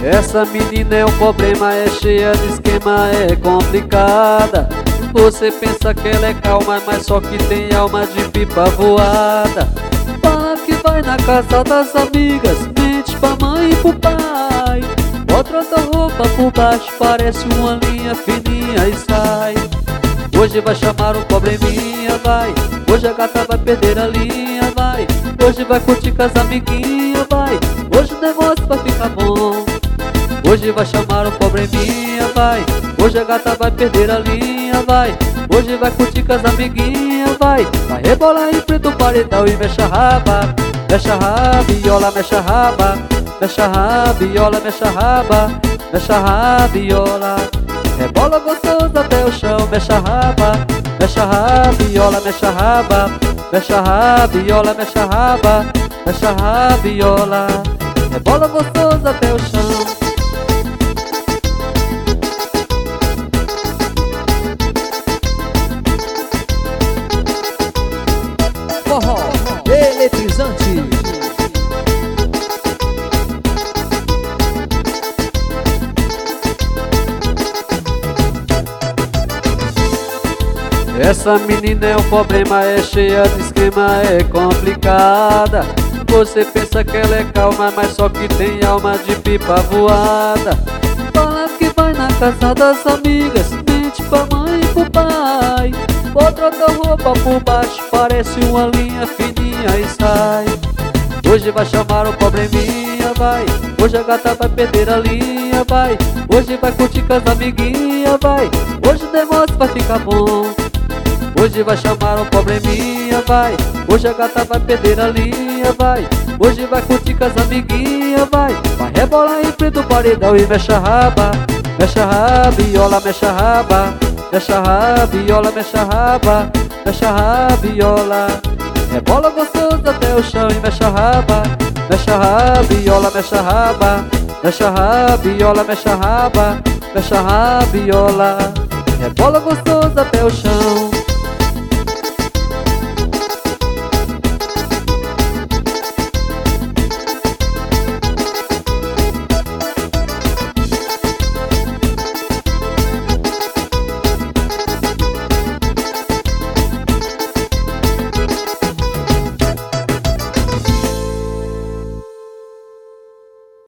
Essa menina é um problema, é cheia de esquema, é complicada. Você pensa que ela é calma, mas só que tem alma de pipa voada. Fala que vai na casa das amigas, mente pra mãe e pro pai. Bota outra roupa por baixo, parece uma linha fininha e sai. Hoje vai chamar um probleminha, vai. Hoje a gata vai perder a linha, vai. Hoje vai curtir com as amiguinhas, vai. Hoje o negócio vai ficar bom. Hoje vai chamar um probleminha, vai. Hoje a gata vai perder a linha, vai. Hoje vai curtir com as amiguinhas, vai. Vai rebolar em frente ao paredão e mexe a raba. Mexe a rabiola, mexe a raba. Mexe a rabiola, mexe a raba. Mexe a rabiola. Rebola gostoso até o chão, mexe a raba. Mexe a rabiola, mexe a raba. Mexe a rabiola, mexe a raba. Mexe a rabiola. Rebola gostoso até o chão. Forró eletrizante. Essa menina é um problema, é cheia de esquema, é complicada. Você pensa que ela é calma, mas só que tem alma de pipa voada. Fala que vai na casa das amigas, mente pra mãe e pro pai. Bota outra roupa por baixo, parece uma linha fininha e sai. Hoje vai chamar um probleminha, vai. Hoje a gata vai perder a linha, vai. Hoje vai curtir com as amiguinhas, vai. Hoje o negócio vai ficar bom. Hoje vai chamar um probleminha, vai. Hoje a gata vai perder a linha, vai. Hoje vai curtir com as amiguinhas, vai. Vai rebolar em frente ao paredão e mexe a raba. Mexe a rabiola, mexe a raba. Mexe a rabiola, mexe a raba. Mexe a rabiola. Rebola gostoso até o chão e mexe a raba. Mexe a rabiola, mexe a raba. Mexe a rabiola, mexe a raba. Mexe a rabiola. Rebola gostoso até o chão.